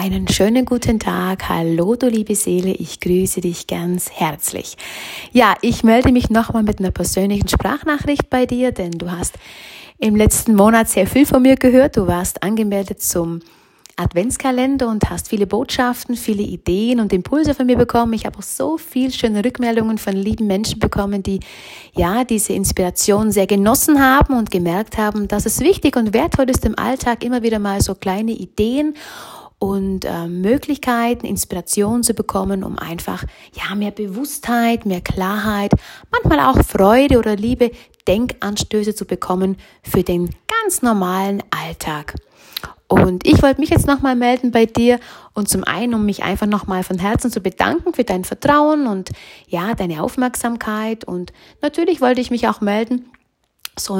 einen schönen guten Tag. Hallo, du liebe Seele, ich grüße dich ganz herzlich. Ja, ich melde mich nochmal mit einer persönlichen Sprachnachricht bei dir, denn du hast im letzten Monat sehr viel von mir gehört. Du warst angemeldet zum Adventskalender und hast viele Botschaften, viele Ideen und Impulse von mir bekommen. Ich habe auch so viel schöne Rückmeldungen von lieben Menschen bekommen, die ja diese Inspiration sehr genossen haben und gemerkt haben, dass es wichtig und wertvoll ist, im Alltag immer wieder mal so kleine Ideen und Möglichkeiten, Inspiration zu bekommen, um einfach mehr Bewusstheit, mehr Klarheit, manchmal auch Freude oder Liebe, Denkanstöße zu bekommen für den ganz normalen Alltag. Und ich wollte mich jetzt nochmal melden bei dir und zum einen, um mich einfach nochmal von Herzen zu bedanken für dein Vertrauen und ja, deine Aufmerksamkeit. Und natürlich wollte ich mich auch melden, so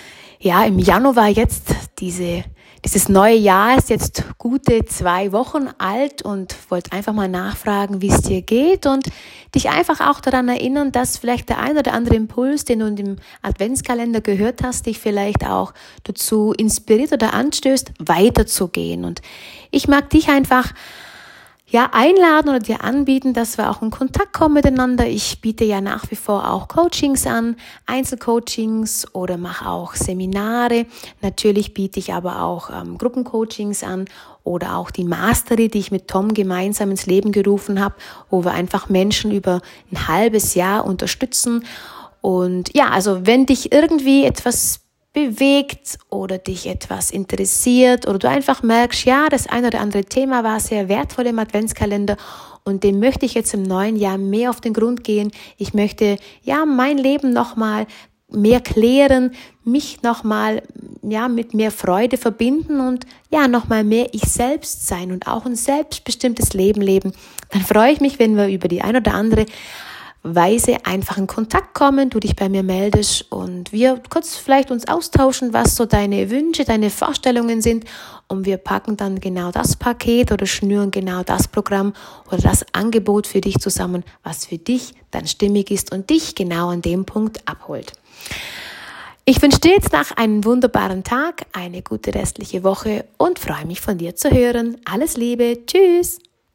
im Januar jetzt, dieses neue Jahr ist jetzt gute 2 Wochen alt und wollte einfach mal nachfragen, wie es dir geht und dich einfach auch daran erinnern, dass vielleicht der ein oder andere Impuls, den du in dem Adventskalender gehört hast, dich vielleicht auch dazu inspiriert oder anstößt, weiterzugehen. Und ich mag dich einfach einladen oder dir anbieten, dass wir auch in Kontakt kommen miteinander. Ich biete ja nach wie vor auch Coachings an, Einzelcoachings oder mache auch Seminare. Natürlich biete ich aber auch Gruppencoachings an oder auch die Mastery, die ich mit Tom gemeinsam ins Leben gerufen habe, wo wir einfach Menschen über ein halbes Jahr unterstützen. Und ja, also wenn dich irgendwie etwas bewegt oder dich etwas interessiert oder du einfach merkst, das ein oder andere Thema war sehr wertvoll im Adventskalender und dem möchte ich jetzt im neuen Jahr mehr auf den Grund gehen. Ich möchte mein Leben nochmal mehr klären, mich nochmal mit mehr Freude verbinden und nochmal mehr ich selbst sein und auch ein selbstbestimmtes Leben leben. Dann freue ich mich, wenn wir über die ein oder andere Weise einfach in Kontakt kommen, du dich bei mir meldest und wir kurz vielleicht uns austauschen, was so deine Wünsche, deine Vorstellungen sind und wir packen dann genau das Paket oder schnüren genau das Programm oder das Angebot für dich zusammen, was für dich dann stimmig ist und dich genau an dem Punkt abholt. Ich wünsche dir jetzt noch einen wunderbaren Tag, eine gute restliche Woche und freue mich von dir zu hören. Alles Liebe, tschüss!